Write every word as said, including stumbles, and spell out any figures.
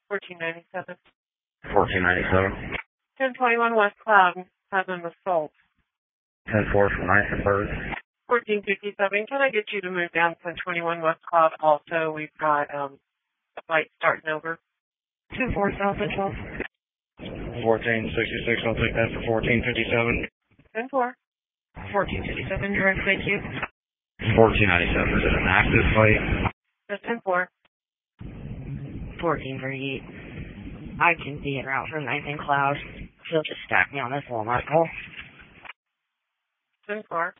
fourteen ninety-seven. fourteen ninety-seven. ten twenty-one West Cloud has an assault. ten four from ninth First. fourteen fifty-seven. Can I get you to move down ten twenty-one West Cloud? Also, we've got um, a fight starting over. two four South and twelve. fourteen sixty-six, I'll take that for fourteen fifty-seven. ten four. fourteen fifty-seven, direct thank you. fourteen ninety-seven, is it an active fight? That's ten four. fourteen thirty-eight. I can be en route for ninth and Cloud. He'll just stack me on this Walmart call. ten four.